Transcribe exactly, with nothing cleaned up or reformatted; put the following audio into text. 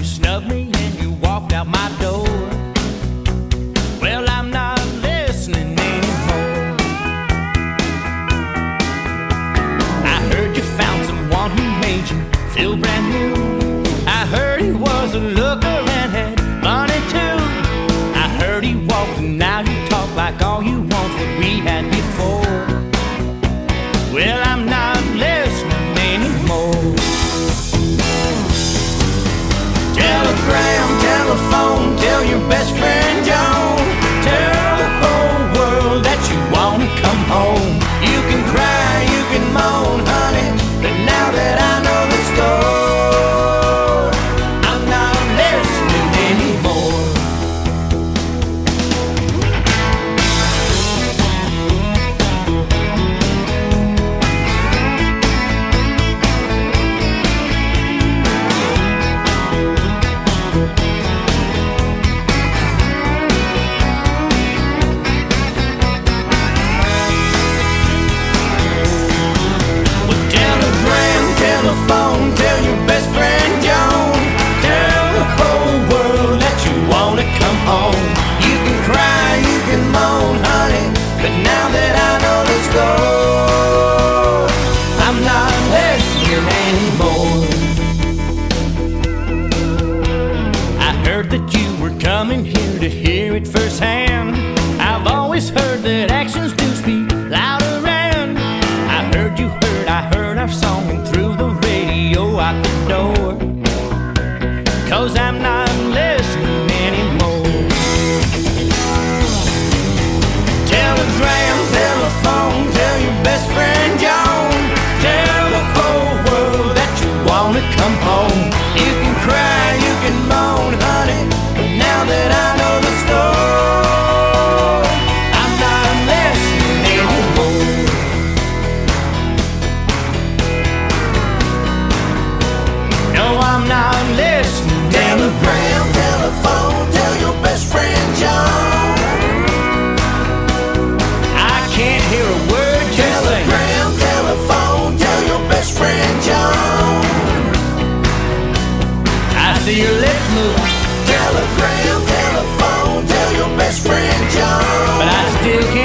snubbed me and you walked out my door. Well, I'm not listening anymore. I heard you found someone who made you feel brand new. I heard he was a looker and had money too. I heard he walked and now you talk like all you want what we had before. Well, I'm not listening anymore. Telegram, telephone, tell your best friend John. Tell the whole world that you wanna come home. You can cry, you can moan, honey, but now that I know the score, I'm not listening anymore. Telephone, tell your best friend John. Tell the whole world that you wanna come home. You can cry, you can moan, honey, but now that I know the score, I'm not listening anymore. I heard that you were coming here to hear it firsthand. I've always heard that actions do speak louder, and I heard you heard, I heard our song and threw the radio out the door. Cause I'm not listening anymore. Telegram, telephone, tell your best friend John. Tell the whole world that you wanna come home. You can cry, you can moan, honey, but now that I know the score, I'm not listening anymore. No, I'm not listening. Telegram, telephone, tell your best friend John. I can't hear a word you're saying. Telegram, telephone, tell your best friend John. I see your lips move. Telegram, telephone, tell your best friend John. But I still can't